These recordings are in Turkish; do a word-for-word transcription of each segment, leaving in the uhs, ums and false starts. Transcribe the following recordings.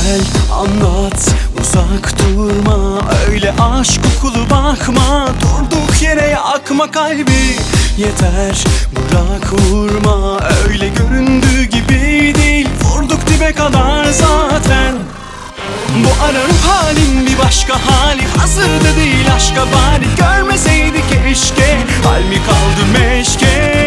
Gel anlat, uzak durma, öyle aşk kokulu bakma, durduk yere yakma kalbi. Yeter bırak vurma, öyle göründüğü gibi değil, vurduk dibe kadar zaten. Bu ara ruh halim bir başka hali, hazırda değil aşka, bari görmeseydi keşke, hal mi kaldı meşke.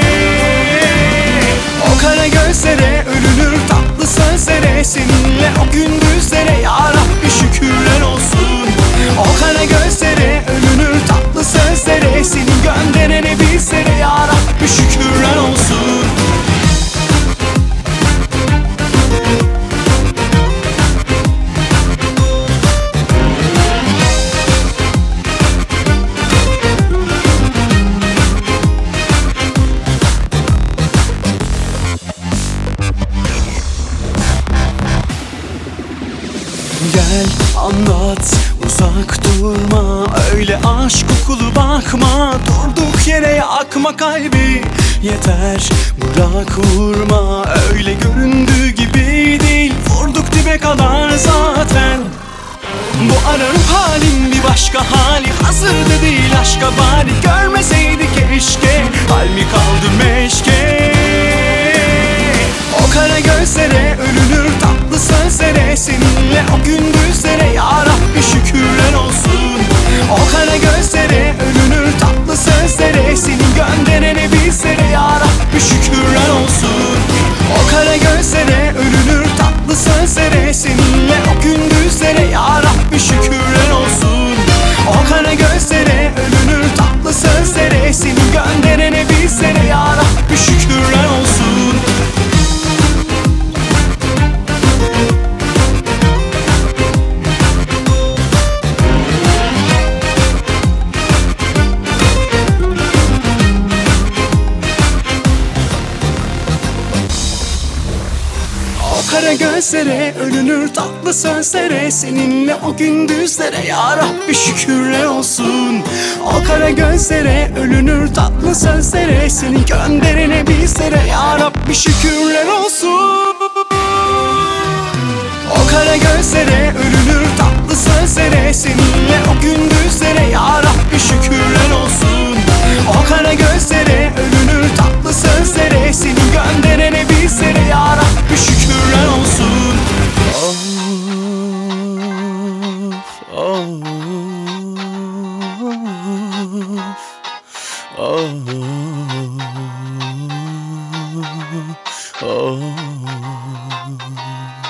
O kara gözlere ölünür tatlı sözlere, seninle o gündüzlere ya Rabbi şükürler olsun. O kara gözlere ölünür tatlı sözlere, senin gönderene bizlere ya Rabbi şükürler olsun. Gel anlat, uzak durma, öyle aşk kokulu bakma, durduk yere yakma kalbi. Yeter bırak vurma, öyle göründüğü gibi değil, vurduk dibe kadar zaten. Bu ara ruh halim bir başka hali, hazırda değil aşka, bari görmeseydi keşke, hal mi kaldı meşke. O kara gözlere ölünür tatlı sözlere, seninle o gündüzlere ya Rabbi şükürler olsun. O kara gözlere ölünür tatlı sözlere, senin gönderene bizlere ya Rabbi şükürler olsun. O kara gözlere ölünür tatlı sözlere, seninle o gündüzlere ya Rabbi şükürler olsun. O kara gözlere ölünür tatlı sözlere, senin gönderene bizlere ya Rabbi şükürler olsun. Kara gözlere ölünür tatlı sözlere, seninle o gündüzlere ya Rabbi şükürler olsun. O kara gözlere ölünür tatlı sözlere, seni gönderene bizlere ya Rabbi şükürler olsun. O kara gözlere ölünür tatlı sözlere, seninle o gündüzlere ya Rabbi şükürler olsun. O kara gözlere ölünür tatlı sözlere, seni gönderene bizlere ya Rabbi şükürler olsun. Of, of, of, of.